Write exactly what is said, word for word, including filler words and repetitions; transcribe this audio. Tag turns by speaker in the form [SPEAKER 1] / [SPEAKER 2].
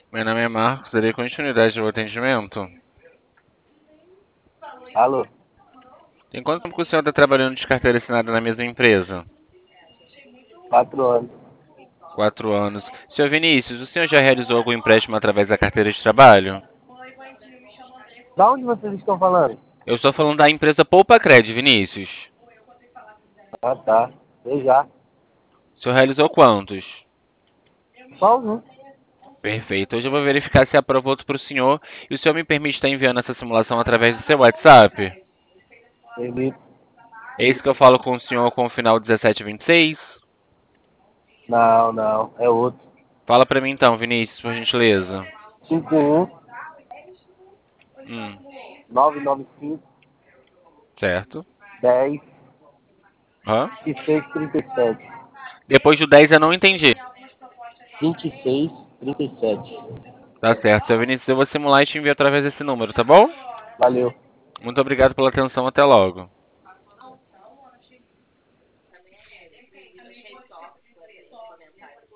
[SPEAKER 1] Meu nome é Marcos, darei continuidade ao atendimento.
[SPEAKER 2] Alô,
[SPEAKER 1] Tem quanto tempo que o senhor está trabalhando de carteira assinada na mesma empresa?
[SPEAKER 2] quatro anos.
[SPEAKER 1] Quatro anos. Senhor Vinícius, o senhor já realizou algum empréstimo através da carteira de trabalho?
[SPEAKER 2] Da onde vocês estão falando?
[SPEAKER 1] Eu estou falando da empresa Poupa Cred, Vinícius.
[SPEAKER 2] Ah, tá. Eu já.
[SPEAKER 1] O senhor realizou quantos?
[SPEAKER 2] Só um.
[SPEAKER 1] Perfeito. Hoje eu vou verificar se aprovou outro para o senhor e o senhor me permite estar enviando essa simulação através do seu WhatsApp?
[SPEAKER 2] Permito.
[SPEAKER 1] É isso que eu falo com o senhor com o final dezessete vinte e seis?
[SPEAKER 2] Não, não. É outro.
[SPEAKER 1] Fala para mim então, Vinícius, por gentileza.
[SPEAKER 2] cinco um
[SPEAKER 1] Hum,
[SPEAKER 2] nove nove cinco
[SPEAKER 1] certo.
[SPEAKER 2] dez
[SPEAKER 1] Hã?
[SPEAKER 2] vinte e seis trinta e sete.
[SPEAKER 1] Depois do dez eu não entendi.
[SPEAKER 2] vinte e seis trinta e sete.
[SPEAKER 1] Tá certo, seu Vinícius, eu vou simular e te envio através desse número, tá bom?
[SPEAKER 2] Valeu.
[SPEAKER 1] Muito obrigado pela atenção, até logo.